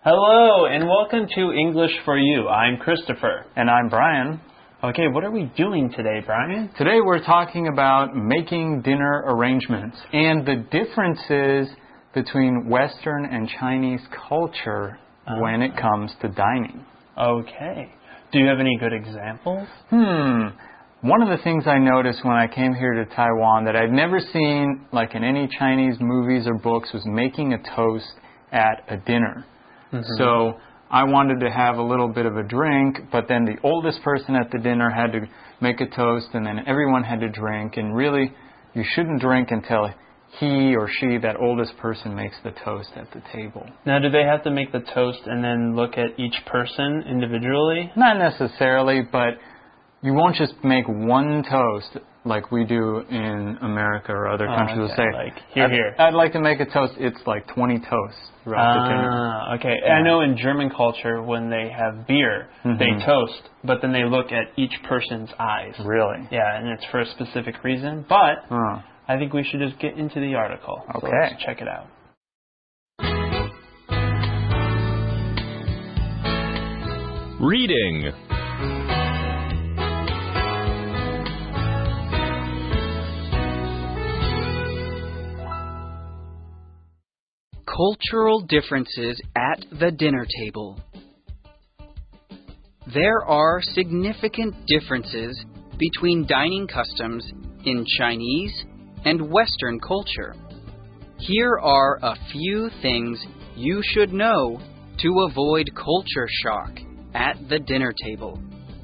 Hello, and welcome to English for You. I'm Christopher. And I'm Brian. Okay, what are we doing today, Brian? Today we're talking about making dinner arrangements and the differences between Western and Chinese culture when it comes to dining. Okay. Do you have any good examples? One of the things I noticed when I came here to Taiwan that I'd never seen like in any Chinese movies or books was making a toast at a dinner. So I wanted to have a little bit of a drink, but then the oldest person at the dinner had to make a toast, and then everyone had to drink. And really, you shouldn't drink until he or she, that oldest person, makes the toast at the table. Now, do they have to make the toast and then look at each person individually? Not necessarily, but you won't just make one toast like we do in America or other countries. They'll say, like, here. I'd like to make a toast. It's like 20 toasts throughout the dinner. Okay. Yeah. I know in German culture, when they have beer, they toast, but then they look at each person's eyes. Really? Yeah, and it's for a specific reason, but I think we should just get into the article. Okay. So let's check it out. Reading. Cultural differences at the dinner table. There are significant differences between dining customs in Chinese and Western culture. Here are a few things you should know to avoid culture shock at the dinner table.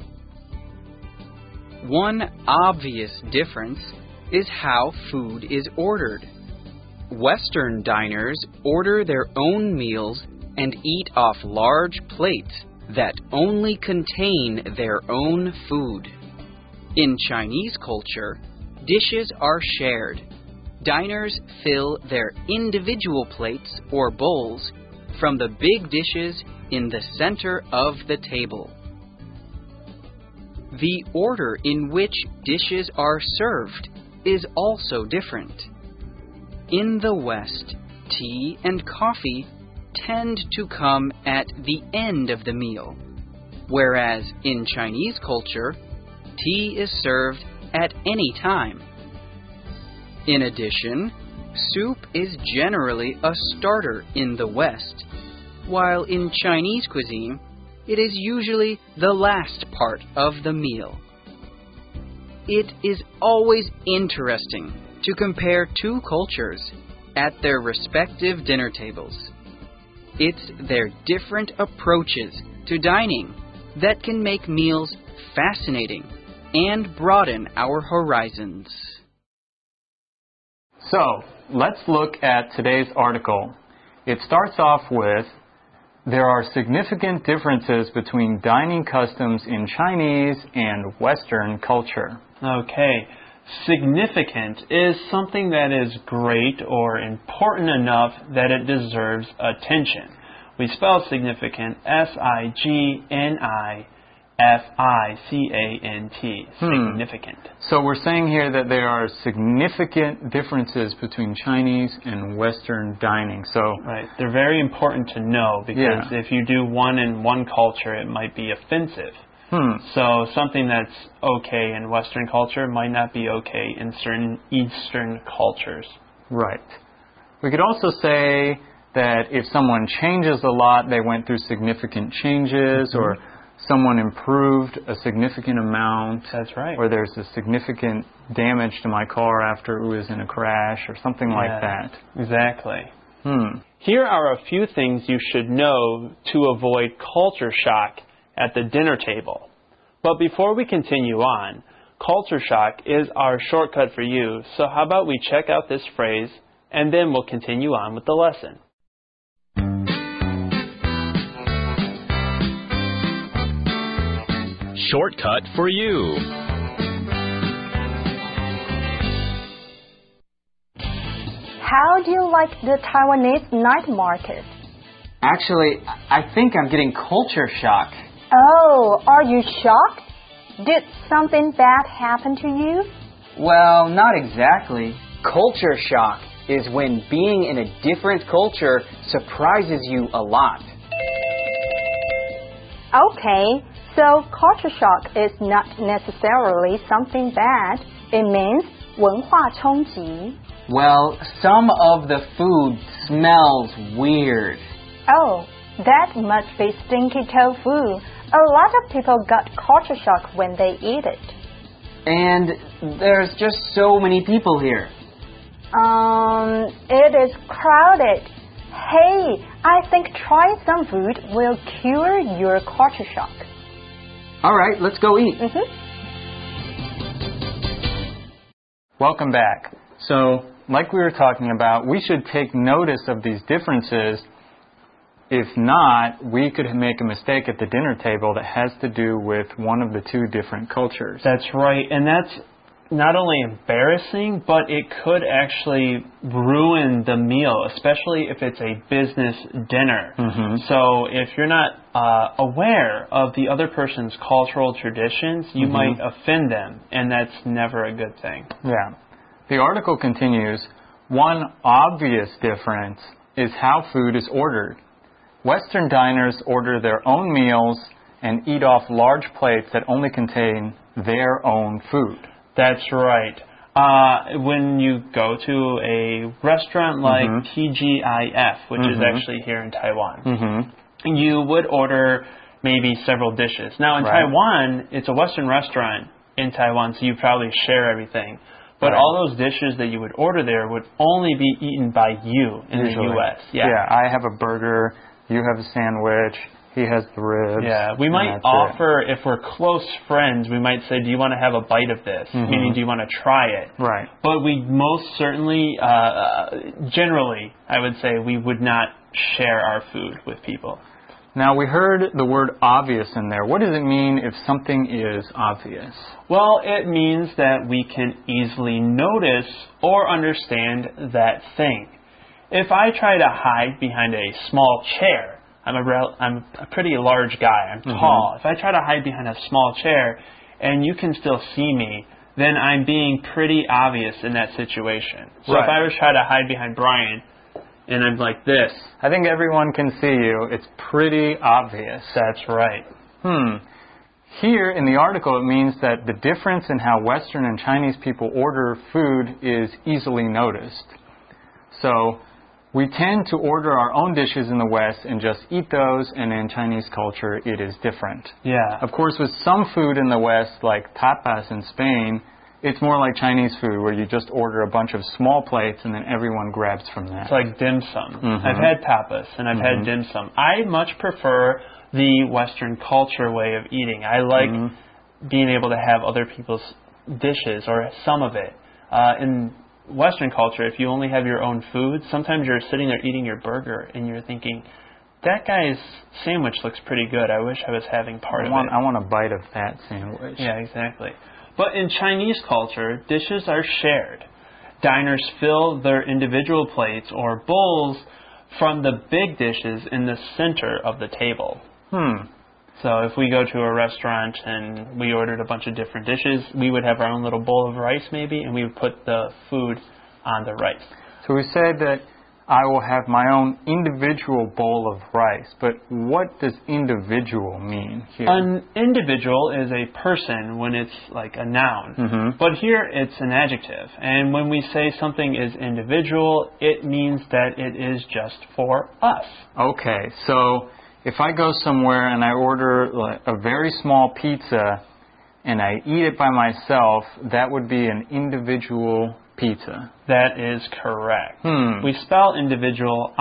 One obvious difference is how food is ordered. Western diners order their own meals and eat off large plates that only contain their own food. In Chinese culture, dishes are shared. Diners fill their individual plates or bowls from the big dishes in the center of the table. The order in which dishes are served is also different. In the West, tea and coffee tend to come at the end of the meal, whereas in Chinese culture, tea is served at any time. In addition, soup is generally a starter in the West, while in Chinese cuisine, it is usually the last part of the meal. It is always interesting to compare two cultures at their respective dinner tables. It's their different approaches to dining that can make meals fascinating and broaden our horizons. So, let's look at today's article. It starts off with, there are significant differences between dining customs in Chinese and Western culture. Okay. Significant is something that is great or important enough that it deserves attention. We spell significant S-I-G-N-I-F-I-C-A-N-T. Significant. So we're saying here that there are significant differences between Chinese and Western dining. Right. They're very important to know because if you do one in one culture, it might be offensive. So something that's okay in Western culture might not be okay in certain Eastern cultures. Right. We could also say that if someone changes a lot, they went through significant changes, or someone improved a significant amount. That's right. Or there's a significant damage to my car after it was in a crash, or something like that. Exactly. Here are a few things you should know to avoid culture shock at the dinner table. But before we continue on, culture shock is our shortcut for you, so how about we check out this phrase and then we'll continue on with the lesson. Shortcut for you. How do you like the Taiwanese night market? Actually, I think I'm getting culture shock. Oh, are you shocked? Did something bad happen to you? Well, not exactly. Culture shock is when being in a different culture surprises you a lot. Okay, so culture shock is not necessarily something bad. It means 文化冲击. Well, some of the food smells weird. Oh, that must be stinky tofu. A lot of people got culture shock when they eat it. And there's just so many people here. It is crowded. Hey, I think trying some food will cure your culture shock. All right, let's go eat. Welcome back. So, like we were talking about, we should take notice of these differences. If not, we could make a mistake at the dinner table that has to do with one of the two different cultures. That's right, and that's not only embarrassing, but it could actually ruin the meal, especially if it's a business dinner. So if you're not aware of the other person's cultural traditions, you might offend them, and that's never a good thing. Yeah. The article continues, one obvious difference is how food is ordered. Western diners order their own meals and eat off large plates that only contain their own food. That's right. When you go to a restaurant like TGIF, which is actually here in Taiwan, you would order maybe several dishes. Now in Taiwan, it's a Western restaurant in Taiwan, so you probably share everything. But all those dishes that you would order there would only be eaten by you in the U.S. Yeah, I have a burger, you have a sandwich, he has the ribs. Yeah, we might offer, if we're close friends, we might say, do you want to have a bite of this? Meaning, do you want to try it? Right. But we most certainly, generally, I would say, we would not share our food with people. Now, we heard the word obvious in there. What does it mean if something is obvious? Well, it means that we can easily notice or understand that thing. If I try to hide behind a small chair, I'm a pretty large guy, I'm tall. If I try to hide behind a small chair and you can still see me, then I'm being pretty obvious in that situation. So if I was trying to hide behind Brian and I'm like this, I think everyone can see you. It's pretty obvious. That's right. Here in the article, it means that the difference in how Western and Chinese people order food is easily noticed. So we tend to order our own dishes in the West and just eat those, and in Chinese culture, it is different. Yeah. Of course, with some food in the West, like tapas in Spain, it's more like Chinese food, where you just order a bunch of small plates and then everyone grabs from that. It's like dim sum. I've had tapas and I've had dim sum. I much prefer the Western culture way of eating. I like being able to have other people's dishes or some of it. In Western culture, if you only have your own food, sometimes you're sitting there eating your burger and you're thinking, that guy's sandwich looks pretty good. I wish I was having part of it. I want a bite of that sandwich. Yeah, exactly. But in Chinese culture, dishes are shared. Diners fill their individual plates or bowls from the big dishes in the center of the table. So if we go to a restaurant and we ordered a bunch of different dishes, we would have our own little bowl of rice maybe, and we would put the food on the rice. So we said that I will have my own individual bowl of rice, but what does individual mean here? An individual is a person when it's like a noun, but here it's an adjective. And when we say something is individual, it means that it is just for us. Okay, so if I go somewhere and I order like a very small pizza and I eat it by myself, that would be an individual pizza. That is correct. We spell individual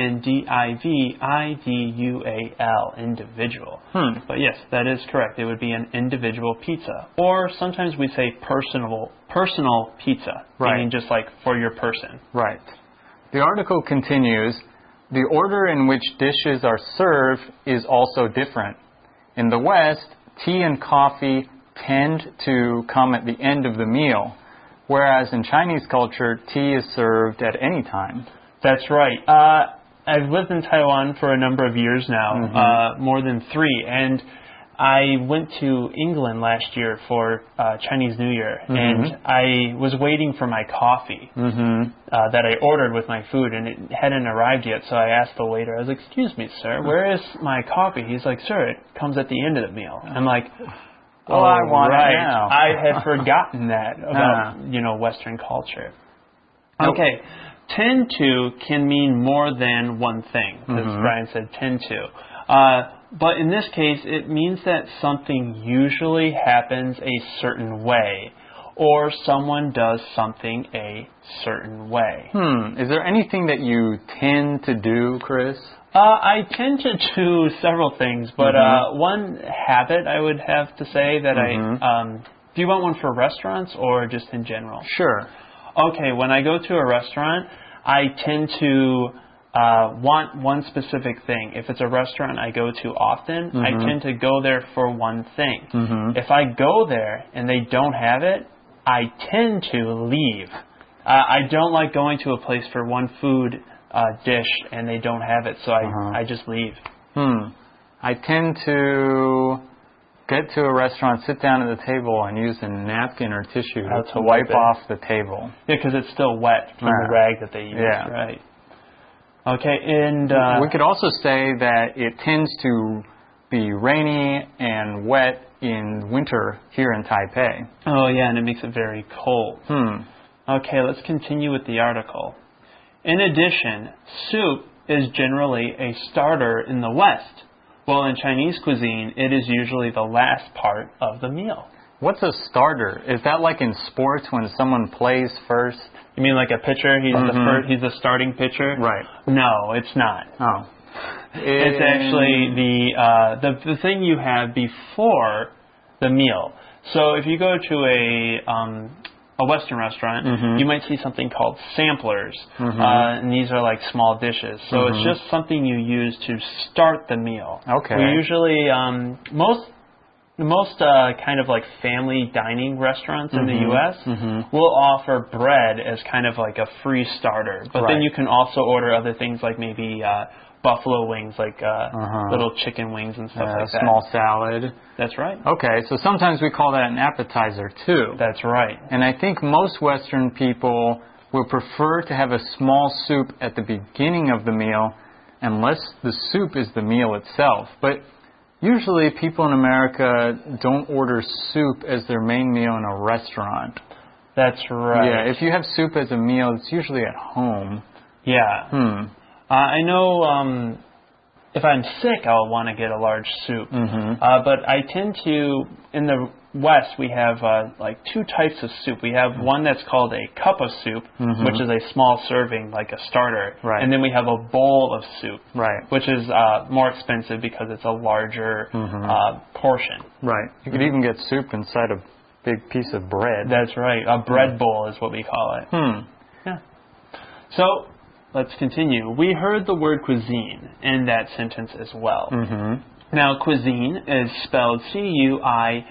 individual, individual. But yes, that is correct. It would be an individual pizza. Or sometimes we say personal pizza, meaning just like for your person. Right. The article continues, the order in which dishes are served is also different. In the West, tea and coffee tend to come at the end of the meal, whereas in Chinese culture, tea is served at any time. That's right. I've lived in Taiwan for a number of years now, more than 3, and I went to England last year for Chinese New Year, and I was waiting for my coffee that I ordered with my food, and it hadn't arrived yet. So I asked the waiter, I was like, "Excuse me, sir, where is my coffee?" He's like, "Sir, it comes at the end of the meal." I'm like, "Oh, I want it now." I had forgotten that about Western culture. Okay, tend to can mean more than one thing, as Brian said, tend to. But in this case, it means that something usually happens a certain way, or someone does something a certain way. Is there anything that you tend to do, Chris? I tend to do several things, but one habit I would have to say that do you want one for restaurants or just in general? Sure. Okay, when I go to a restaurant, I tend to want one specific thing. If it's a restaurant I go to often, I tend to go there for one thing. If I go there and they don't have it, I tend to leave. I don't like going to a place for one food dish and they don't have it, so I just leave. I tend to get to a restaurant, sit down at the table, and use a napkin or tissue to wipe off the table. Yeah, because it's still wet from the rag that they use, right? Okay, and we could also say that it tends to be rainy and wet in winter here in Taipei. Oh, yeah, and it makes it very cold. Okay, let's continue with the article. In addition, soup is generally a starter in the West, while in Chinese cuisine, it is usually the last part of the meal. What's a starter? Is that like in sports when someone plays first? You mean like a pitcher? He's he's the starting pitcher? Right. No, it's not. Oh. It's actually the thing you have before the meal. So if you go to a Western restaurant, you might see something called samplers, and these are like small dishes. So it's just something you use to start the meal. Okay. We usually most kind of like family dining restaurants in the U.S. will offer bread as kind of like a free starter. But then you can also order other things like maybe buffalo wings, like little chicken wings and stuff like that. Small salad. That's right. Okay, so sometimes we call that an appetizer too. That's right. And I think most Western people will prefer to have a small soup at the beginning of the meal unless the soup is the meal itself. But usually people in America don't order soup as their main meal in a restaurant. That's right. Yeah, if you have soup as a meal, it's usually at home. Yeah. I know if I'm sick, I'll want to get a large soup. But I tend to, in the West, we have like two types of soup. We have one that's called a cup of soup, which is a small serving, like a starter. Right. And then we have a bowl of soup, Right. which is more expensive because it's a larger portion. Right. You could even get soup inside a big piece of bread. That's right. A bread bowl is what we call it. Yeah. So let's continue. We heard the word cuisine in that sentence as well. Now, cuisine is spelled C-U-I-S-I-N-E.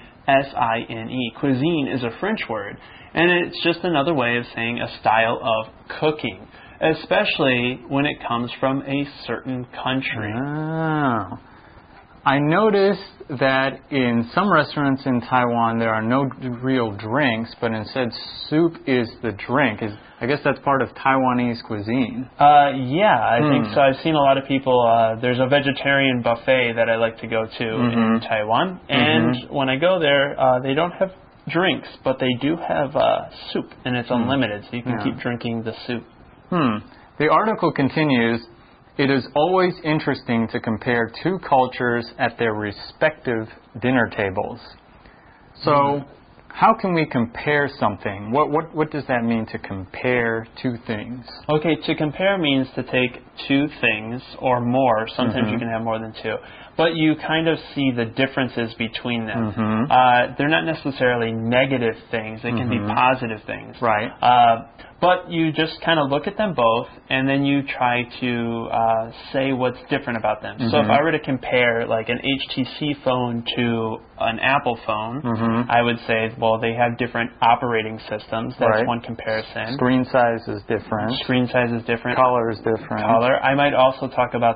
Cuisine is a French word, and it's just another way of saying a style of cooking, especially when it comes from a certain country. Oh. I noticed that in some restaurants in Taiwan there are no real drinks, but instead soup is the drink. I guess that's part of Taiwanese cuisine. Yeah, I think so. I've seen a lot of people, there's a vegetarian buffet that I like to go to in Taiwan, and when I go there, they don't have drinks, but they do have soup, and it's unlimited, so you can keep drinking the soup. The article continues, it is always interesting to compare two cultures at their respective dinner tables. So, how can we compare something? What does that mean to compare two things? Okay, to compare means to take two things or more. Sometimes you can have more than two. But you kind of see the differences between them. They're not necessarily negative things. They can be positive things. Right. But you just kind of look at them both, and then you try to say what's different about them. So if I were to compare like an HTC phone to an Apple phone, I would say, well, they have different operating systems. That's one comparison. Screen size is different. Screen size is different. Color is different. Color. I might also talk about the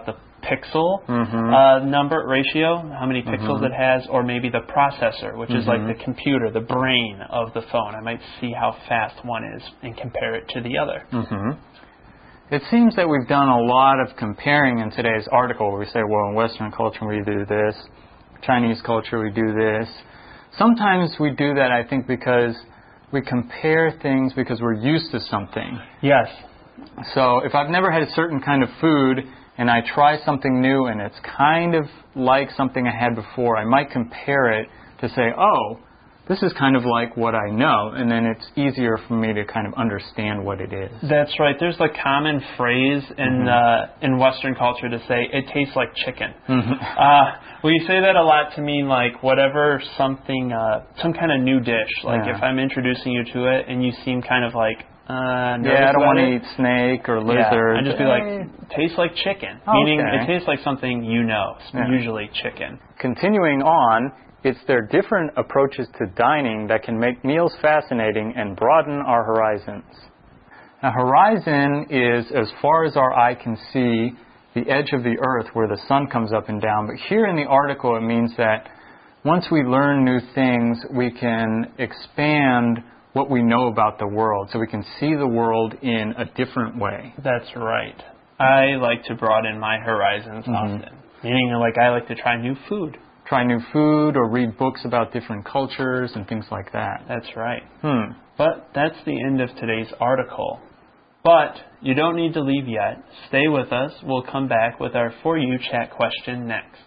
pixel number ratio, how many pixels it has, or maybe the processor, which is like the computer, the brain of the phone. I might see how fast one is and compare it to the other. It seems that we've done a lot of comparing in today's article where we say, well, in Western culture we do this, Chinese culture we do this. Sometimes we do that, I think, because we compare things because we're used to something. Yes. So if I've never had a certain kind of food and I try something new and it's kind of like something I had before, I might compare it to say, oh, this is kind of like what I know, and then it's easier for me to kind of understand what it is. That's right. There's a common phrase in Western culture to say, it tastes like chicken. We say that a lot to mean like whatever something, some kind of new dish. Like if I'm introducing you to it and you seem kind of like, I don't want to eat snake or lizard. I'd just be like, tastes like chicken. Meaning it tastes like something you know, usually chicken. Continuing on, it's their different approaches to dining that can make meals fascinating and broaden our horizons. Now, horizon is as far as our eye can see, the edge of the earth where the sun comes up and down. But here in the article, it means that once we learn new things, we can expand what we know about the world, so we can see the world in a different way. That's right. I like to broaden my horizons often. Meaning, like, I like to try new food. Try new food or read books about different cultures and things like that. That's right. But that's the end of today's article. But you don't need to leave yet. Stay with us. We'll come back with our For You Chat question next.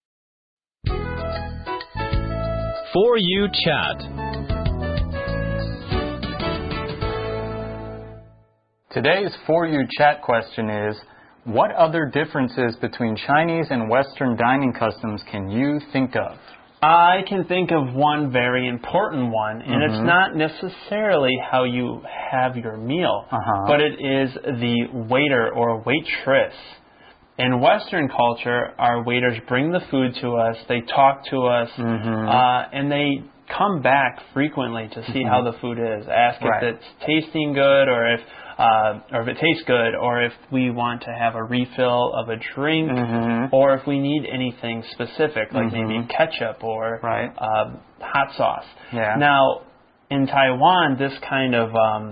For You Chat. Today's For You Chat question is, what other differences between Chinese and Western dining customs can you think of? I can think of one very important one, and it's not necessarily how you have your meal, but it is the waiter or waitress. In Western culture, our waiters bring the food to us, they talk to us, and they come back frequently to see how the food is, ask if it's tasting good or if it tastes good, or if we want to have a refill of a drink, or if we need anything specific, like maybe ketchup or hot sauce. Now, in Taiwan, this kind of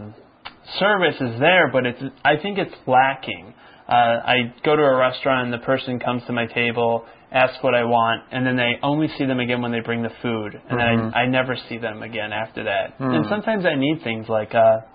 service is there, but I think it's lacking. I go to a restaurant and the person comes to my table, asks what I want, and then I only see them again when they bring the food, and then I never see them again after that. And sometimes I need things like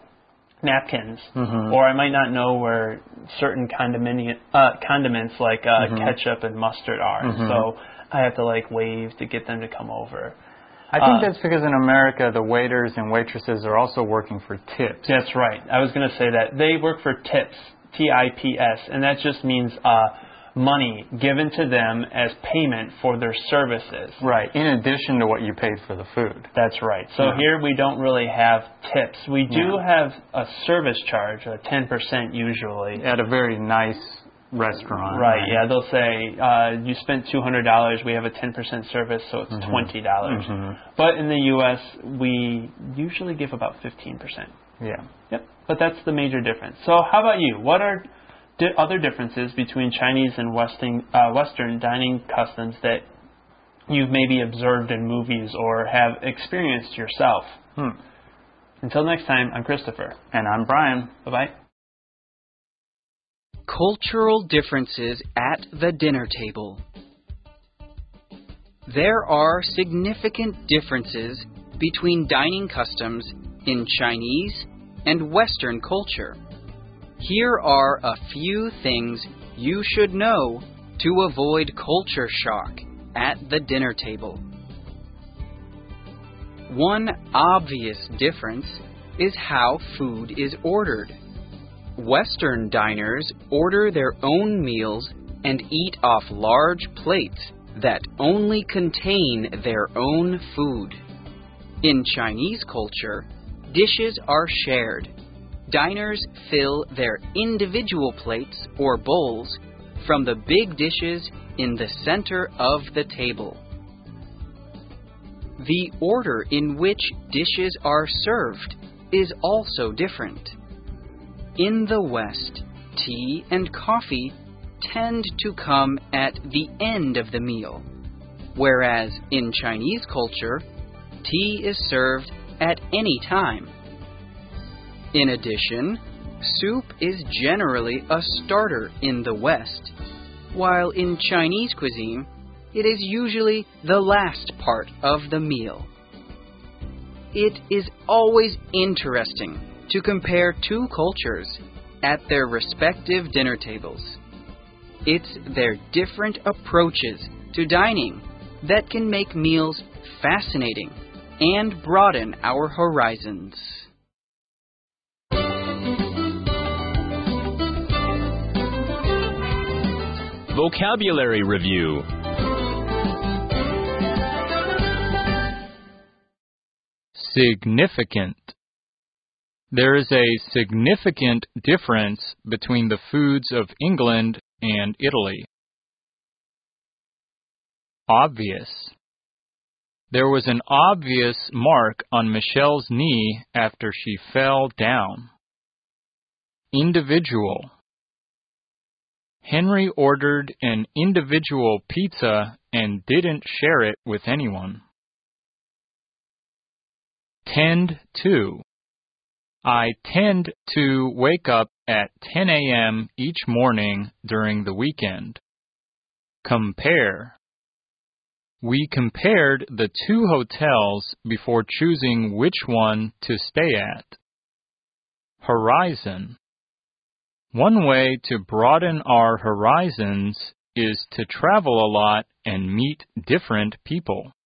napkins, or I might not know where certain condiments like ketchup and mustard are, so I have to like wave to get them to come over. I think that's because in America the waiters and waitresses are also working for tips. That's right. I was going to say that. They work for tips, T-I-P-S, and that just means money given to them as payment for their services. Right, in addition to what you paid for the food. That's right. So here we don't really have tips. We do have a service charge, 10% usually. At a very nice restaurant. Right, they'll say, you spent $200, we have a 10% service, so it's $20. But in the U.S., we usually give about 15%. Yep, but that's the major difference. So how about you? What are other differences between Chinese and Western dining customs that you've maybe observed in movies or have experienced yourself? Until next time, I'm Christopher. And I'm Brian. Bye-bye. Cultural differences at the dinner table. There are significant differences between dining customs in Chinese and Western culture. Here are a few things you should know to avoid culture shock at the dinner table. One obvious difference is how food is ordered. Western diners order their own meals and eat off large plates that only contain their own food. In Chinese culture, dishes are shared. Diners fill their individual plates or bowls from the big dishes in the center of the table. The order in which dishes are served is also different. In the West, tea and coffee tend to come at the end of the meal, whereas in Chinese culture, tea is served at any time. In addition, soup is generally a starter in the West, while in Chinese cuisine, it is usually the last part of the meal. It is always interesting to compare two cultures at their respective dinner tables. It's their different approaches to dining that can make meals fascinating and broaden our horizons. Vocabulary Review. Significant. There is a significant difference between the foods of England and Italy. Obvious. There was an obvious mark on Michelle's knee after she fell down. Individual. Henry ordered an individual pizza and didn't share it with anyone. Tend to. I tend to wake up at 10 a.m. each morning during the weekend. Compare. We compared the two hotels before choosing which one to stay at. Horizon. One way to broaden our horizons is to travel a lot and meet different people.